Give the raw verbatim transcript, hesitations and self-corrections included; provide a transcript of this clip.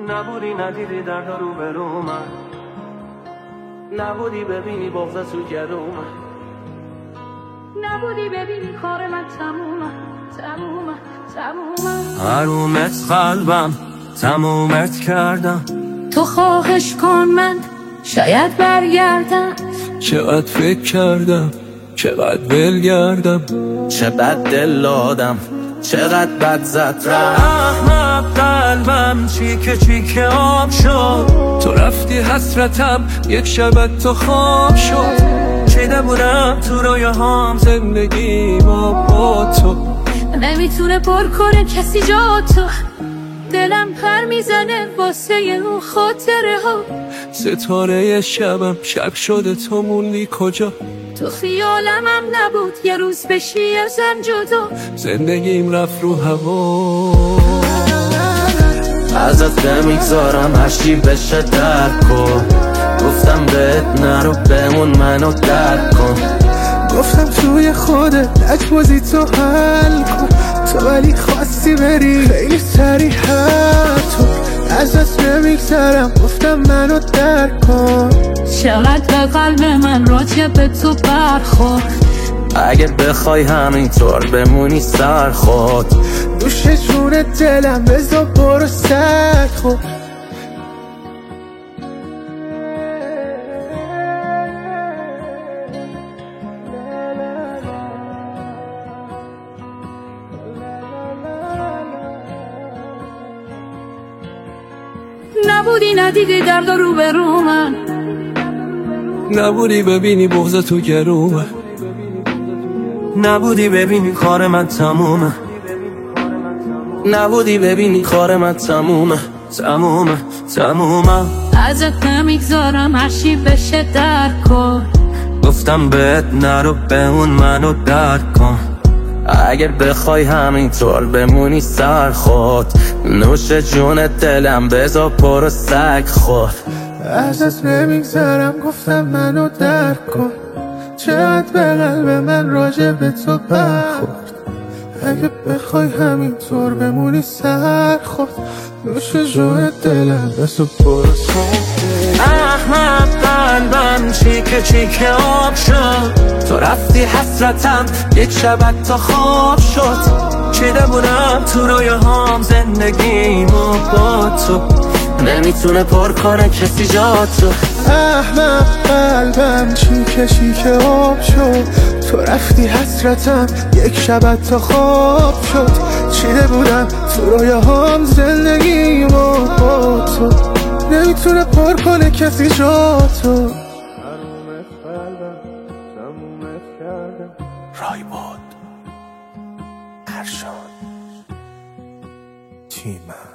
نبودی ندیدی درد رو برو من، نبودی ببینی بغض تو گرو من، نبودی ببینی کار من تمومه تمومه تمومه. حرومت قلبم تمومت کردم، تو خواهش کن من شاید برگردم. چقدر فکر کردم چقدر بلگردم، چقدر دل دادم چقدر بد زد رفت. احمق قلبم چیکه چیکه آب شد، تو رفتی حسرتم یک شبت تو خواب شد. چیده بودم تو رویاهام زندگی ما با تو، نمیتونه پر کنه کسی جا تو. دلم پر میزنه واسه اون خاطره ها. ستاره شبم شب شده تو موندی کجا. تو خیالم هم نبود یه روز بشی ازم جدا. زندگیم رفت رو هوا، ازت نمیگذارم هرچی بشه درک کن. گفتم بهت نرو بمون منو درک کن. گفتم توی خودت لجبازی تو حل کن. تو ولی خواستی بری خیلی سریع تو. ازت نمیگذارم گفتم منو درک کن. چقدر به قلب من راجع به تو برخورد. اگه بخوای همینطور بمونی سر خود، دوش جون دلم بذار برو سر خود. نبودی ندیدی درد رو برو من، نبودی ببینی بغض تو گرومه، نبودی ببینی کار من تمومه، نبودی ببینی کار من تمومه تمومه تمومه. ازت نمیگذارم هرچی بشه درک کن. گفتم بهت نرو بمون منو درک کن. اگر بخوای همینطور بمونی سر خود، نوش جون دلم بذار پر سگ خود. ازت نمیگذارم گفتم منو درک کن. چقدر به قلب من راجع به تو برخورد. اگه بخوای همینطور بمونی سر خود، نوش جون دلم بذار پر سگ. احمق قلبم چیکه چیکه آب شد، تو رفتی حسرتم یک شبت تا خواب شد. چیده بودم تو رویاهام زندگیمو با تو، نمیتونه پر کنه کسی جا تو. احمق قلبم چیکه چیکه آب شد، تو رفتی حسرتم یک شبت تا خواب شد. چیده بودم تو رویاهام زندگیمو با تو، نمیتونه پر کنه کسی جا تو. حرومت قلبم تمومت کردم. رایباد ارشان تیمم